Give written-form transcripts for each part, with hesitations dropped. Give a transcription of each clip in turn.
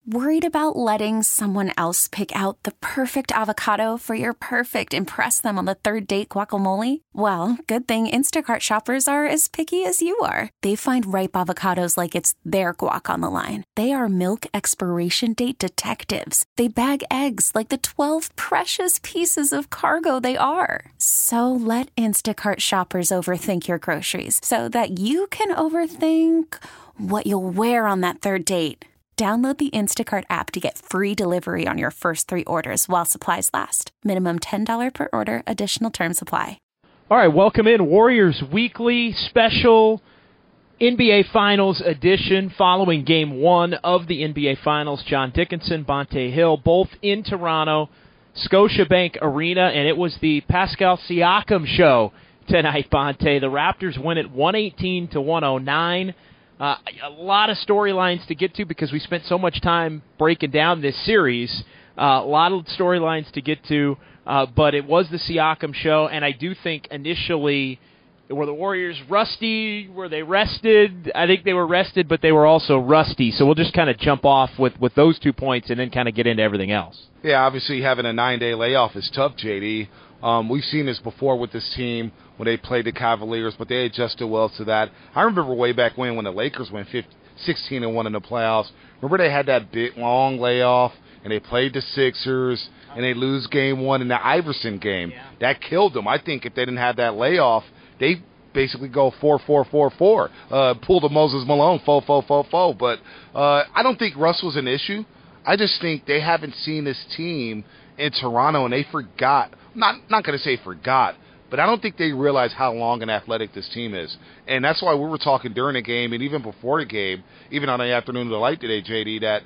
Worried about letting someone else pick out the perfect avocado for your perfect impress them on the third date guacamole? Well, good thing Instacart shoppers are as picky as you are. They find ripe avocados like it's their guac on the line. They are milk expiration date detectives. They bag eggs like the 12 precious pieces of cargo they are. So let Instacart shoppers overthink your groceries so that you can overthink what you'll wear on that third date. Download the Instacart app to get free delivery on your first 3 orders while supplies last. Minimum $10 per order. Additional terms apply. All right, welcome in Warriors Weekly special NBA Finals edition following Game 1 of the NBA Finals. John Dickinson, Bonta Hill, both in Toronto, Scotiabank Arena, and it was the Pascal Siakam show tonight, Bonta. The Raptors win it 118-109. A lot of storylines to get to because we spent so much time breaking down this series. A lot of storylines to get to, but it was the Siakam show, and I do think initially, were the Warriors rusty? Were they rested? I think they were rested, but they were also rusty. So we'll just kind of jump off with those 2 points and then kind of get into everything else. Yeah, obviously having a 9-day layoff is tough, JD. We've seen this before with this team when they played the Cavaliers, but they adjusted well to that. I remember way back when the Lakers went 16-1 in the playoffs. Remember they had that big, long layoff, and they played the Sixers, and they lose Game 1 in the Iverson game. Yeah. That killed them. I think if they didn't have that layoff, they basically go 4-4-4-4. Pull the Moses Malone, 4-4-4-4. But I don't think Russ was an issue. I just think they haven't seen this team in Toronto, and they forgot. Not going to say forgot, but I don't think they realize how long and athletic this team is. And that's why we were talking during the game and even before the game, even on the Afternoon of the Light today, JD, that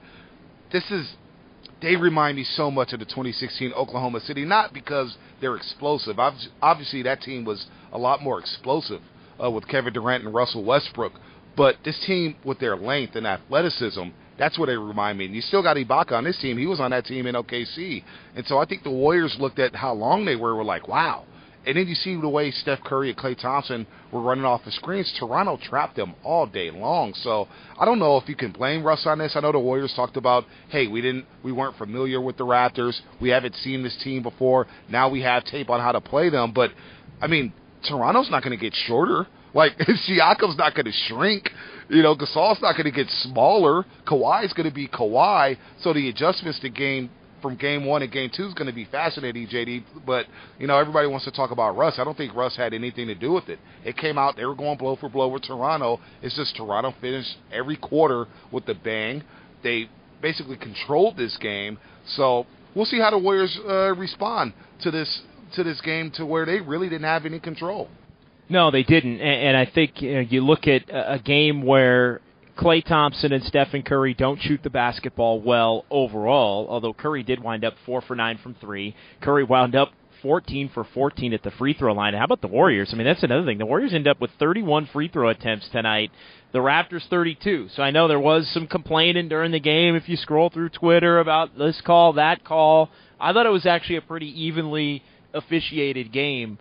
they remind me so much of the 2016 Oklahoma City, not because they're explosive. Obviously, that team was a lot more explosive with Kevin Durant and Russell Westbrook. But this team, with their length and athleticism, that's what they remind me. And you still got Ibaka on this team. He was on that team in OKC. And so I think the Warriors looked at how long they were like, wow. And then you see the way Steph Curry and Klay Thompson were running off the screens. Toronto trapped them all day long. So I don't know if you can blame Russ on this. I know the Warriors talked about, hey, we weren't familiar with the Raptors. We haven't seen this team before. Now we have tape on how to play them. But, I mean, Toronto's not going to get shorter. Like, Siakam's not going to shrink. You know, Gasol's not going to get smaller. Kawhi's going to be Kawhi. So the adjustments from Game 1 and Game 2 is going to be fascinating, JD. But, you know, everybody wants to talk about Russ. I don't think Russ had anything to do with it. It came out, they were going blow for blow with Toronto. It's just Toronto finished every quarter with the bang. They basically controlled this game. So we'll see how the Warriors respond to this game to where they really didn't have any control. No, they didn't, and I think you look at a game where Klay Thompson and Stephen Curry don't shoot the basketball well overall, although Curry did wind up 4 for 9 from 3. Curry wound up 14 for 14 at the free throw line. How about the Warriors? I mean, that's another thing. The Warriors end up with 31 free throw attempts tonight. The Raptors 32. So I know there was some complaining during the game if you scroll through Twitter about this call, that call. I thought it was actually a pretty evenly officiated game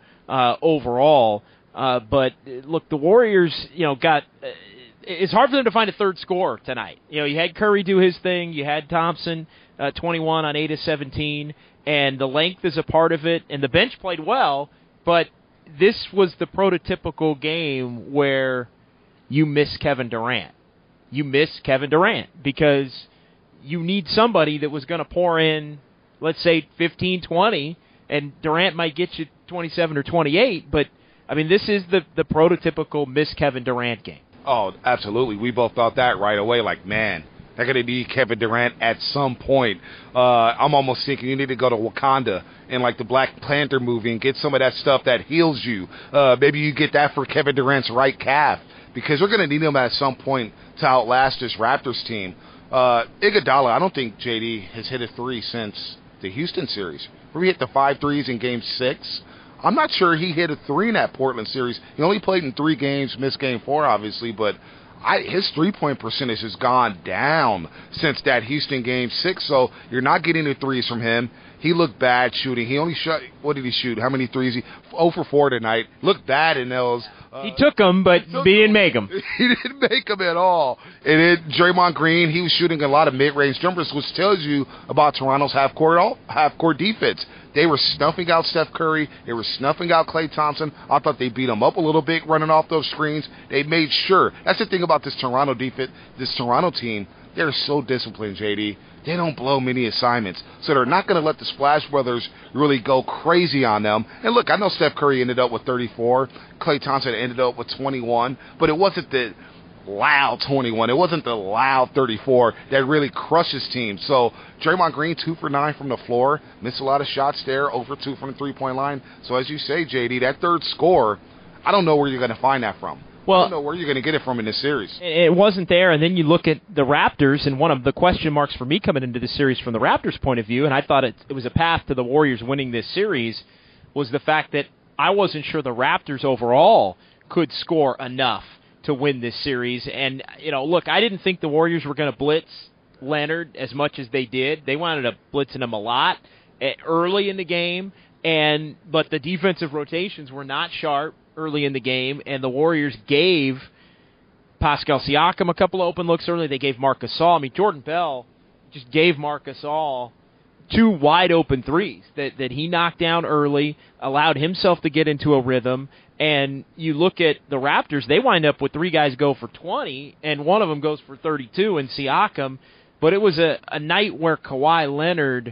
overall. But look, the Warriors, got. It's hard for them to find a third scorer tonight. You had Curry do his thing. You had Thompson, 21 on 8 of 17, and the length is a part of it. And the bench played well, but this was the prototypical game where you miss Kevin Durant. You miss Kevin Durant because you need somebody that was going to pour in, let's say, 15, 20, and Durant might get you 27 or 28, but I mean, this is the prototypical miss Kevin Durant game. Oh, absolutely. We both thought that right away. Like, man, they're going to need Kevin Durant at some point. I'm almost thinking you need to go to Wakanda in like the Black Panther movie and get some of that stuff that heals you. Maybe you get that for Kevin Durant's right calf because we're going to need him at some point to outlast this Raptors team. Iguodala, I don't think JD has hit a three since the Houston series. Where he hit the 5 threes in Game 6. I'm not sure he hit a 3 in that Portland series. He only played in 3 games, missed Game 4, obviously, but his three-point percentage has gone down since that Houston Game 6, so you're not getting the threes from him. He looked bad shooting. He only shot, what did he shoot? How many threes? 0 for 4 tonight. Looked bad in those. He took them, but he didn't make them. He didn't make them at all. And then Draymond Green, he was shooting a lot of mid-range jumpers, which tells you about Toronto's half-court defense. They were snuffing out Steph Curry. They were snuffing out Klay Thompson. I thought they beat him up a little bit running off those screens. They made sure. That's the thing about this Toronto defense, this Toronto team. They're so disciplined, JD. They don't blow many assignments. So they're not going to let the Splash Brothers really go crazy on them. And look, I know Steph Curry ended up with 34. Klay Thompson ended up with 21. But it wasn't the loud 21. It wasn't the loud 34 that really crushes teams. So Draymond Green, 2 for 9 from the floor. Missed a lot of shots there, over 2 from the three-point line. So as you say, JD, that third score, I don't know where you're going to find that from. Well, I don't know where you're going to get it from in this series. It wasn't there, and then you look at the Raptors, and one of the question marks for me coming into the series from the Raptors' point of view, and I thought it was a path to the Warriors winning this series, was the fact that I wasn't sure the Raptors overall could score enough to win this series. And, look, I didn't think the Warriors were going to blitz Leonard as much as they did. They wound up blitzing him a lot early in the game, but the defensive rotations were not sharp early in the game, and the Warriors gave Pascal Siakam a couple of open looks early. They gave Marc Gasol. I mean, Jordan Bell just gave Marc Gasol 2 wide-open threes that he knocked down early, allowed himself to get into a rhythm, and you look at the Raptors, they wind up with 3 guys go for 20, and one of them goes for 32 in Siakam, but it was a night where Kawhi Leonard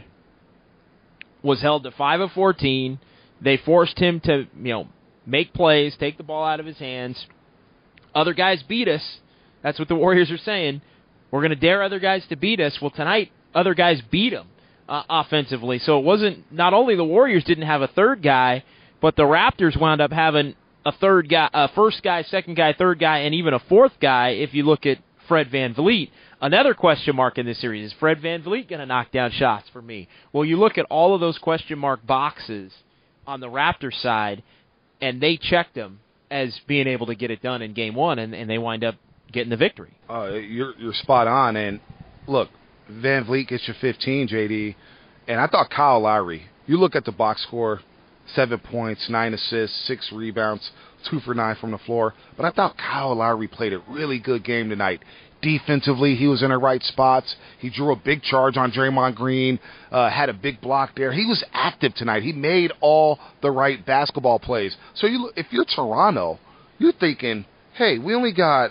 was held to 5 of 14. They forced him to, make plays, take the ball out of his hands. Other guys beat us. That's what the Warriors are saying. We're going to dare other guys to beat us. Well, tonight, other guys beat them offensively. So it wasn't, not only the Warriors didn't have a third guy, but the Raptors wound up having a third guy, a first guy, second guy, third guy, and even a fourth guy if you look at Fred VanVleet. Another question mark in this series, is Fred VanVleet going to knock down shots for me? Well, you look at all of those question mark boxes on the Raptors side, and they checked them as being able to get it done in Game 1, and they wind up getting the victory. You're spot on. And, look, VanVleet gets you 15, JD, and I thought Kyle Lowry, you look at the box score, 7 points, 9 assists, 6 rebounds, 2 for 9 from the floor, but I thought Kyle Lowry played a really good game tonight. Defensively, he was in the right spots. He drew a big charge on Draymond Green, had a big block there. He was active tonight. He made all the right basketball plays. So if you're Toronto, you're thinking, hey, we only got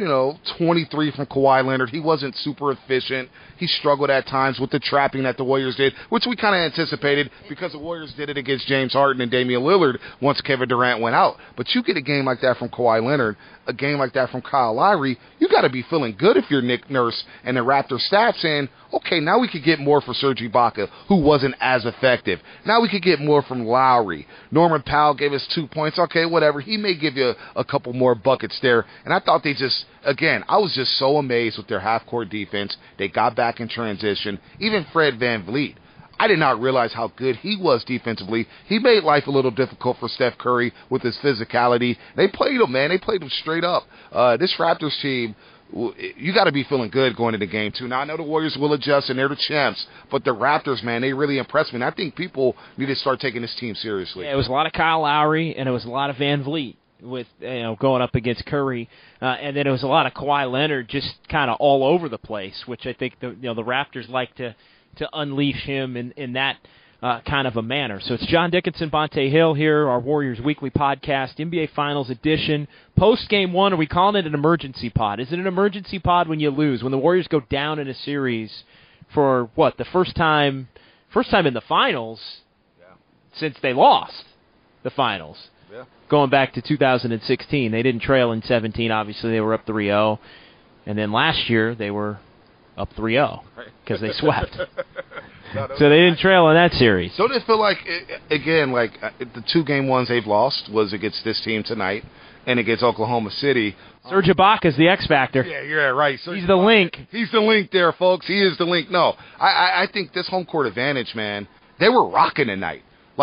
23 from Kawhi Leonard. He wasn't super efficient. He struggled at times with the trapping that the Warriors did, which we kind of anticipated because the Warriors did it against James Harden and Damian Lillard once Kevin Durant went out. But you get a game like that from Kawhi Leonard, a game like that from Kyle Lowry, you got to be feeling good if you're Nick Nurse and the Raptors staff saying, okay, now we could get more for Serge Ibaka, who wasn't as effective. Now we could get more from Lowry. Norman Powell gave us 2 points. Okay, whatever. He may give you a couple more buckets there. And I thought they just, again, I was just so amazed with their half-court defense. They got back in transition. Even Fred VanVleet, I did not realize how good he was defensively. He made life a little difficult for Steph Curry with his physicality. They played him, man. They played him straight up. This Raptors team, you got to be feeling good going into Game 2. Now, I know the Warriors will adjust, and they're the champs, but the Raptors, man, they really impressed me. And I think people need to start taking this team seriously. Yeah, it was a lot of Kyle Lowry, and it was a lot of VanVleet with going up against Curry, and then it was a lot of Kawhi Leonard just kind of all over the place, which I think the Raptors like to unleash him in that kind of a manner. So it's John Dickinson, Bonte Hill here, our Warriors Weekly Podcast, NBA Finals Edition. Post-Game 1, are we calling it an emergency pod? Is it an emergency pod when you lose, when the Warriors go down in a series for, the first time in the finals since they lost the finals? Yeah. Going back to 2016. They didn't trail in 17, obviously. They were up 3-0. And then last year, they were up 3-0 because they swept. So they didn't trail in that series. Don't it feel like, again, the 2 Game 1s they've lost was against this team tonight and against Oklahoma City. Serge Ibaka's the X factor. Yeah, you're right. He's the link. He's the link there, folks. He is the link. No, I think this home court advantage, man, they were rocking tonight.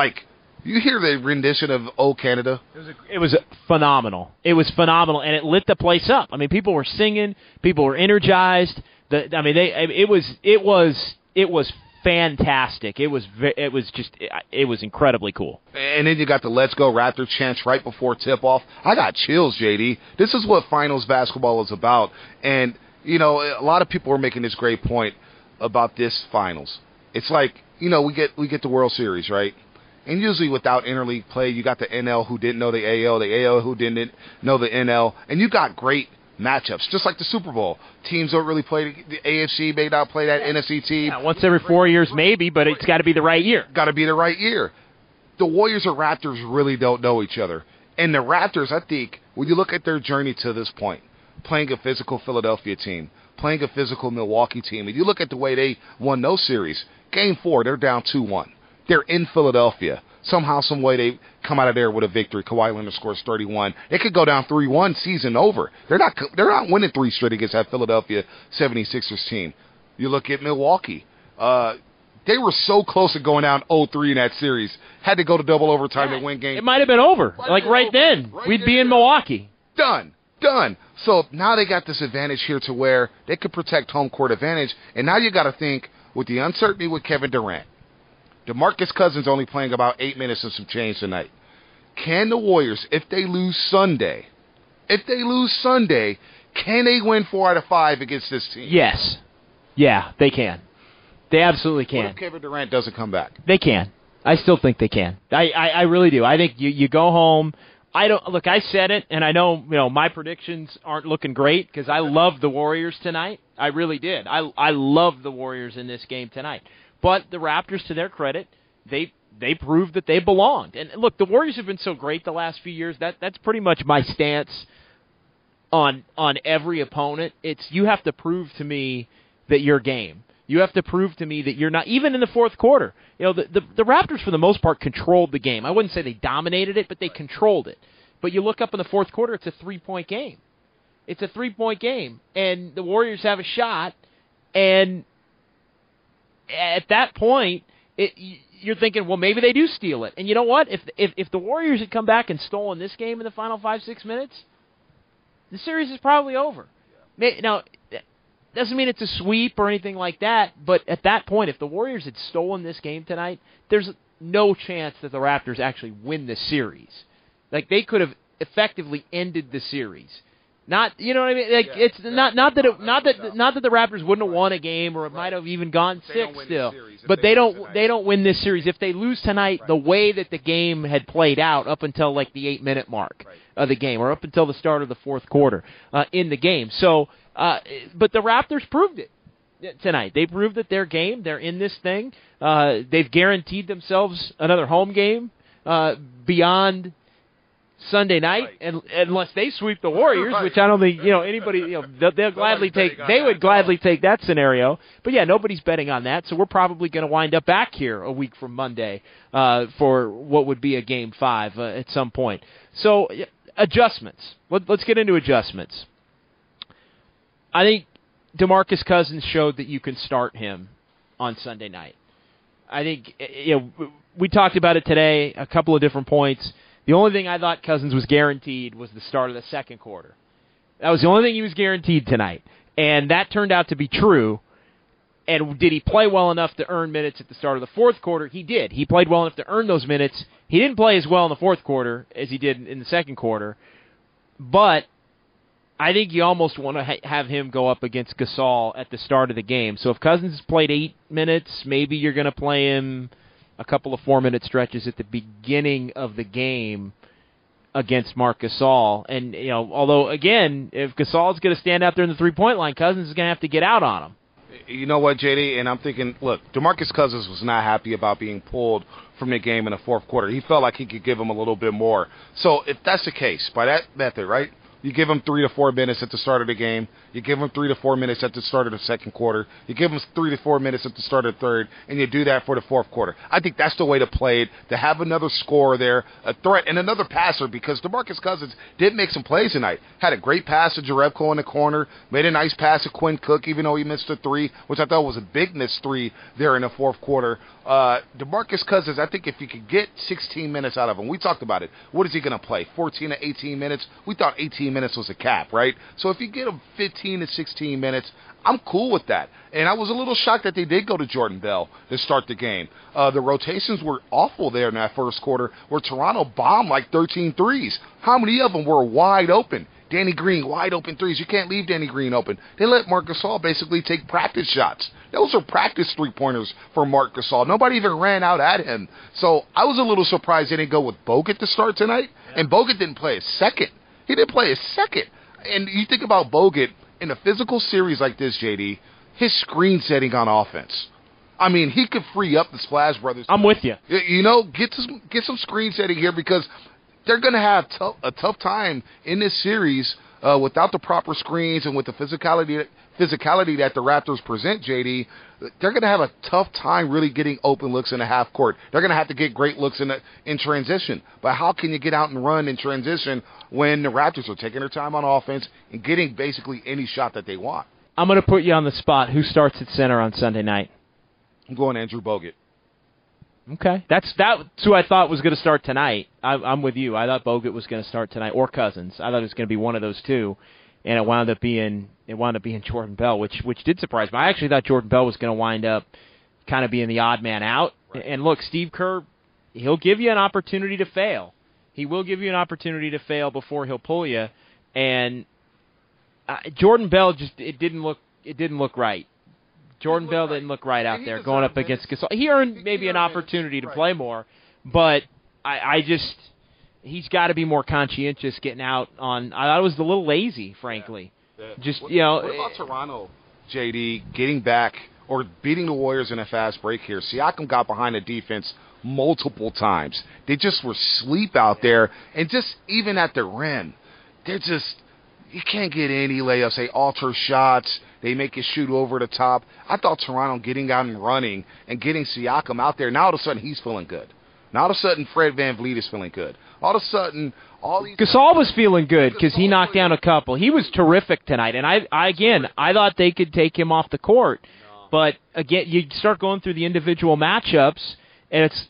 You hear the rendition of "Oh Canada"? It was phenomenal. It was phenomenal, and it lit the place up. I mean, people were singing, people were energized. It was fantastic. It was incredibly cool. And then you got the Let's Go Raptor chants right before tip-off. I got chills, JD. This is what finals basketball is about. And, you know, a lot of people are making this great point about this finals. It's like, you know, we get the World Series, right? And usually without interleague play, you got the NL who didn't know the AL who didn't know the NL, and you got great matchups, just like the Super Bowl. Teams don't really play. The AFC may not play that NFC team. Yeah, once every 4 years maybe, but it's got to be the right year. Got to be the right year. The Warriors and Raptors really don't know each other. And the Raptors, I think, when you look at their journey to this point, playing a physical Philadelphia team, playing a physical Milwaukee team, and you look at the way they won those series, Game 4, they're down 2-1. They're in Philadelphia. Somehow, some way, they come out of there with a victory. Kawhi Leonard scores 31. It could go down 3-1, season over. They're not winning 3 straight against that Philadelphia 76ers team. You look at Milwaukee. They were so close to going down 0-3 in that series. Had to go to double overtime to win game. It might have been over. Right then. We'd be in Milwaukee. Done. So now they got this advantage here to where they could protect home court advantage. And now you got to think, with the uncertainty with Kevin Durant, DeMarcus Cousins only playing about 8 minutes and some change tonight. Can the Warriors, if they lose Sunday, can they win 4 out of 5 against this team? Yes. Yeah, they can. They absolutely can. What if Kevin Durant doesn't come back? They can. I still think they can. I really do. I think you go home. I said it, and I know my predictions aren't looking great because I love the Warriors tonight. I really did. I love the Warriors in this game tonight. But the Raptors, to their credit, they proved that they belonged. And look, the Warriors have been so great the last few years. That's pretty much my stance on every opponent. It's you have to prove to me that you're game. You have to prove to me that you're not, even in the fourth quarter. The Raptors, for the most part, controlled the game. I wouldn't say they dominated it, but they controlled it. But you look up in the fourth quarter, it's a 3-point game. It's a 3-point game. And the Warriors have a shot, and at that point, you're thinking, well, maybe they do steal it. And you know what? If the Warriors had come back and stolen this game in the final 5-6 minutes, the series is probably over. Now, doesn't mean it's a sweep or anything like that, but at that point, if the Warriors had stolen this game tonight, there's no chance that the Raptors actually win the series. Like, they could have effectively ended the series. Not, you know what I mean? Like, it's not that the Raptors wouldn't have won a game, or it might have even gone 6 still. But they don't win this series. If they lose tonight, the way that the game had played out up until like the 8-minute mark of the game, or up until the start of the fourth quarter in the game. So, but the Raptors proved it tonight. They proved that they're game. They're in this thing. They've guaranteed themselves another home game beyond Sunday night, and unless they sweep the Warriors, which I don't think anybody they'll gladly take. They would gladly take that scenario. But yeah, nobody's betting on that, so we're probably going to wind up back here a week from Monday for what would be a Game 5 at some point. So adjustments. Let's get into adjustments. I think DeMarcus Cousins showed that you can start him on Sunday night. I think we talked about it today, a couple of different points. The only thing I thought Cousins was guaranteed was the start of the second quarter. That was the only thing he was guaranteed tonight. And that turned out to be true. And did he play well enough to earn minutes at the start of the fourth quarter? He did. He played well enough to earn those minutes. He didn't play as well in the fourth quarter as he did in the second quarter. But I think you almost want to have him go up against Gasol at the start of the game. So if Cousins has played 8 minutes, maybe you're going to play him a couple of 4-minute stretches at the beginning of the game against Marc Gasol. And, although, again, if Gasol's going to stand out there in the three-point line, Cousins is going to have to get out on him. You know what, JD? And I'm thinking, look, DeMarcus Cousins was not happy about being pulled from the game in the fourth quarter. He felt like he could give him a little bit more. So if that's the case, by that method, right, you give him 3 to 4 minutes at the start of the game. You give him 3 to 4 minutes at the start of the second quarter. You give him 3 to 4 minutes at the start of the third, and you do that for the fourth quarter. I think that's the way to play it, to have another scorer there, a threat, and another passer, because DeMarcus Cousins did make some plays tonight. Had a great pass to Jerebko in the corner, made a nice pass to Quinn Cook, even though he missed a 3, which I thought was a big missed 3 there in the fourth quarter. DeMarcus Cousins, I think if you could get 16 minutes out of him, we talked about it. What is he going to play, 14 to 18 minutes? We thought 18 minutes was a cap, right? So if you get them 15 to 16 minutes, I'm cool with that. And I was a little shocked that they did go to Jordan Bell to start the game. The rotations were awful there in that first quarter, where Toronto bombed like 13 threes. How many of them were wide open? Danny Green, wide open threes. You can't leave Danny Green open. They let Marc Gasol basically take practice shots. Those are practice three-pointers for Marc Gasol. Nobody even ran out at him. So I was a little surprised they didn't go with Bogut to start tonight. And Bogut didn't play a second. He didn't play a second. And you think about Bogut, in a physical series like this, JD, his screen setting on offense. I mean, he could free up the Splash Brothers. I'm with you. You know, get some screen setting here, because they're going to have a tough time in this series without the proper screens and with the physicality that the Raptors present, JD. They're going to have a tough time really getting open looks in the half court. They're going to have to get great looks in transition. But how can you get out and run in transition when the Raptors are taking their time on offense and getting basically any shot that they want? I'm going to put you on the spot. Who starts at center on Sunday night? I'm going Andrew Bogut. Okay. That's who I thought was going to start tonight. I'm with you. I thought Bogut was going to start tonight, or Cousins. I thought it was going to be one of those two, and it wound up being Jordan Bell, which did surprise me. I actually thought Jordan Bell was going to wind up kind of being the odd man out. Right. And look, Steve Kerr, he'll give you an opportunity to fail. He will give you an opportunity to fail before he'll pull you. And Jordan Bell it didn't look right. Jordan Bell didn't look right out there going up against Gasol. He earned maybe an opportunity to play more, but he's got to be more conscientious getting out on. I thought it was a little lazy, frankly. Yeah. What about Toronto, JD, getting back or beating the Warriors in a fast break here? Siakam got behind the defense multiple times. They just were asleep out there, and just even at the rim, you can't get any layups. They alter shots. They make you shoot over the top. I thought Toronto getting out and running and getting Siakam out there, now all of a sudden he's feeling good. Now all of a sudden Fred VanVleet is feeling good. All of a sudden Gasol was feeling good because he knocked down a couple. He was terrific tonight, and I thought they could take him off the court. But again, you start going through the individual matchups, and it's,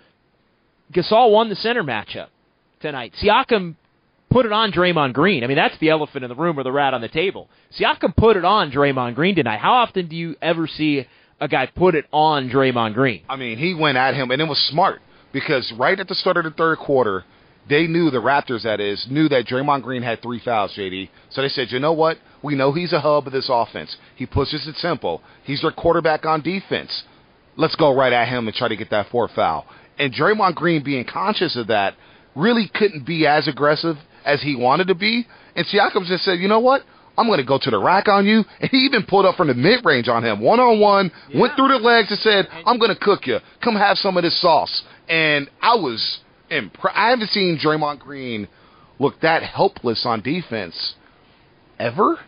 Gasol won the center matchup tonight. Siakam put it on Draymond Green. I mean, that's the elephant in the room or the rat on the table. Siakam put it on Draymond Green tonight. How often do you ever see a guy put it on Draymond Green? I mean, he went at him, and it was smart, because right at the start of the third quarter, they knew, the Raptors knew that Draymond Green had 3 fouls, JD. So they said, you know what? We know he's a hub of this offense. He pushes it simple. He's their quarterback on defense. Let's go right at him and try to get that 4th foul. And Draymond Green, being conscious of that, really couldn't be as aggressive as he wanted to be. And Siakam just said, you know what? I'm going to go to the rack on you. And he even pulled up from the mid-range on him. One-on-one, went through the legs and said, I'm going to cook you. Come have some of this sauce. And I was impressed. I haven't seen Draymond Green look that helpless on defense ever.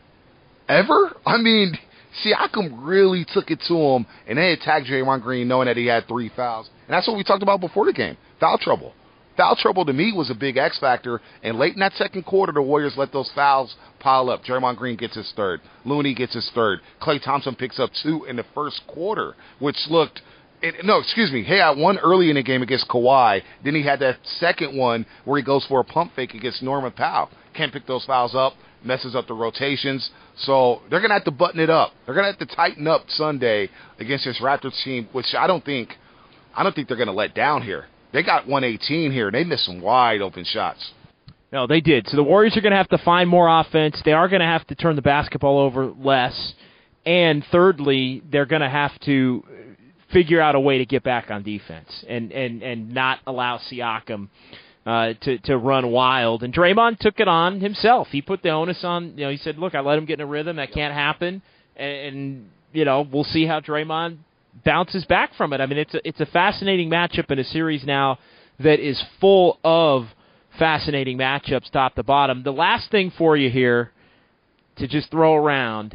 I mean, Siakam really took it to him, and they attacked Draymond Green knowing that he had 3 fouls. And that's what we talked about before the game, foul trouble. Foul trouble to me was a big X factor, and late in that second quarter, the Warriors let those fouls pile up. Draymond Green gets his 3rd. Looney gets his 3rd. Klay Thompson picks up 2 in the first quarter, which looked... He had one early in the game against Kawhi. Then he had that second one where he goes for a pump fake against Norman Powell. Can't pick those fouls up, messes up the rotations. So they're going to have to button it up. They're going to have to tighten up Sunday against this Raptors team, which I don't think they're going to let down here. They got 118 here. They missed some wide open shots. No, they did. So the Warriors are going to have to find more offense. They are going to have to turn the basketball over less. And thirdly, they're going to have to figure out a way to get back on defense and not allow Siakam to run wild. And Draymond took it on himself. He put the onus on, he said, look, I let him get in a rhythm. That can't happen. And we'll see how Draymond bounces back from it. I mean, it's a fascinating matchup in a series now that is full of fascinating matchups top to bottom. The last thing for you here to just throw around,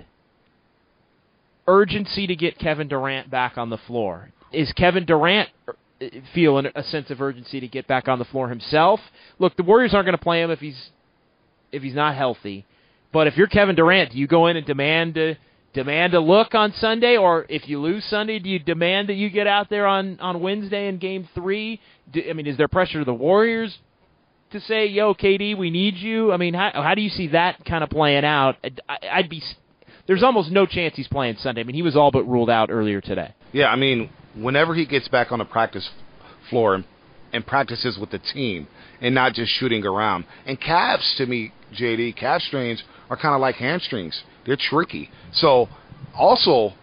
urgency to get Kevin Durant back on the floor. Is Kevin Durant feeling a sense of urgency to get back on the floor himself? Look, the Warriors aren't going to play him if he's not healthy. But if you're Kevin Durant, do you go in and demand a look on Sunday? Or if you lose Sunday, do you demand that you get out there on Wednesday in Game 3? Is there pressure to the Warriors to say, yo, KD, we need you? I mean, how do you see that kind of playing out? There's almost no chance he's playing Sunday. I mean, he was all but ruled out earlier today. Yeah, I mean, whenever he gets back on the practice floor and practices with the team and not just shooting around. And calves, to me, JD, calf strains are kind of like hamstrings. They're tricky. So, also,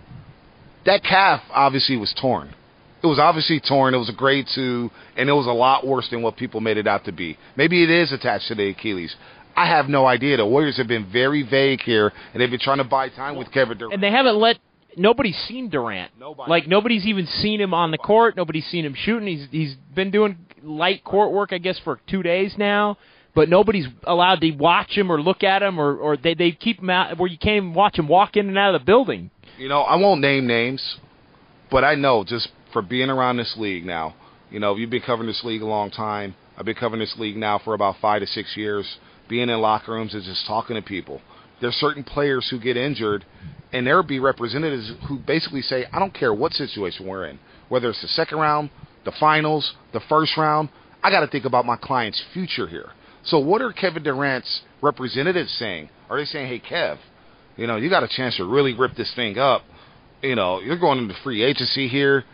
that calf obviously was torn. It was obviously torn. It was a grade 2, and it was a lot worse than what people made it out to be. Maybe it is attached to the Achilles. I have no idea. The Warriors have been very vague here, and they've been trying to buy time with Kevin Durant. And they haven't let – nobody's seen Durant. Nobody's even seen him on the court. Nobody's seen him shooting. He's been doing light court work, I guess, for 2 days now. But nobody's allowed to watch him or look at him, or they keep him out where you can't even watch him walk in and out of the building. You know, I won't name names, but I know just for being around this league now, you know, you've been covering this league a long time. I've been covering this league now for about 5 to 6 years. Being in locker rooms and just talking to people. There's certain players who get injured, and there will be representatives who basically say, I don't care what situation we're in, whether it's the second round, the finals, the first round, I got to think about my client's future here. So what are Kevin Durant's representatives saying? Are they saying, hey, Kev, you know, you got a chance to really rip this thing up. You know, you're going into free agency here.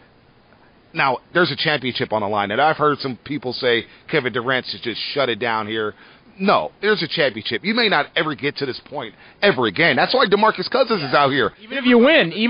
Now, there's a championship on the line, and I've heard some people say Kevin Durant should just shut it down here. No, there's a championship. You may not ever get to this point ever again. That's why DeMarcus Cousins is out here. Even if you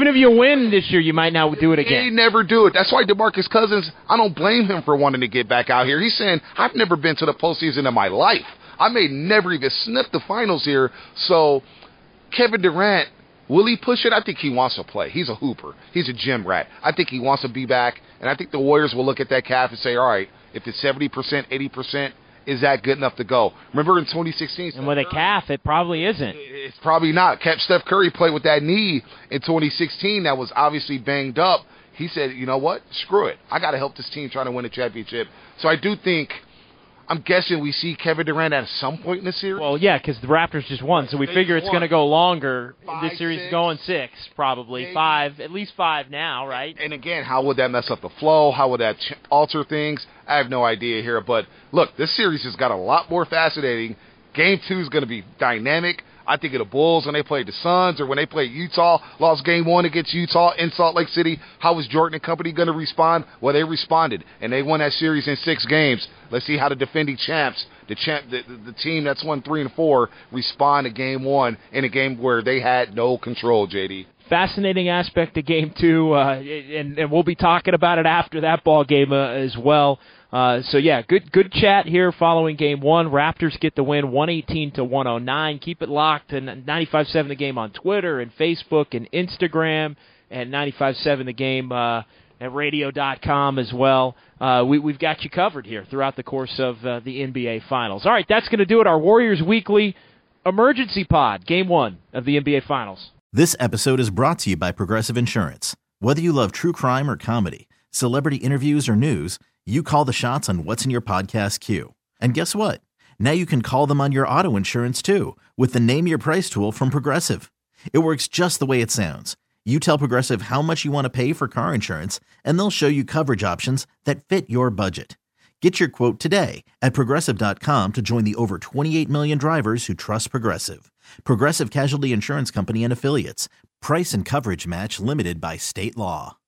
win this year, you might not do it again. They never do it. That's why DeMarcus Cousins, I don't blame him for wanting to get back out here. He's saying, I've never been to the postseason in my life. I may never even sniff the finals here. So, Kevin Durant, will he push it? I think he wants to play. He's a hooper. He's a gym rat. I think he wants to be back, and I think the Warriors will look at that calf and say, all right, if it's 70%, 80%, is that good enough to go? Remember in 2016? And with a calf, it probably isn't. It's probably not. Steph Curry played with that knee in 2016 that was obviously banged up. He said, you know what? Screw it. I got to help this team try to win a championship. So I do think, I'm guessing we see Kevin Durant at some point in the series. Well, yeah, because the Raptors just won, so we figure it's going to go longer. 5, this series 6, is going 6, probably. maybe. 5, at least 5 now, right? And again, how would that mess up the flow? How would that alter things? I have no idea here. But look, this series has got a lot more fascinating. Game 2 is going to be dynamic. I think of the Bulls when they played the Suns or when they played Utah, lost Game 1 against Utah in Salt Lake City. How was Jordan and company going to respond? Well, they responded, and they won that series in 6 games. Let's see how the defending champs, the team that's won 3 and 4, respond to Game 1 in a game where they had no control, JD. Fascinating aspect of Game 2, and we'll be talking about it after that ball game as well. So yeah, good chat here following Game 1. Raptors get the win, 118-109. Keep it locked to 95.7 The Game on Twitter and Facebook and Instagram, and 95.7 The Game at radio.com as well. We've got you covered here throughout the course of the NBA Finals. All right, that's going to do it. Our Warriors Weekly Emergency Pod, Game 1 of the NBA Finals. This episode is brought to you by Progressive Insurance. Whether you love true crime or comedy, celebrity interviews or news, you call the shots on what's in your podcast queue. And guess what? Now you can call them on your auto insurance too with the Name Your Price tool from Progressive. It works just the way it sounds. You tell Progressive how much you want to pay for car insurance, and they'll show you coverage options that fit your budget. Get your quote today at Progressive.com to join the over 28 million drivers who trust Progressive. Progressive Casualty Insurance Company and Affiliates. Price and coverage match limited by state law.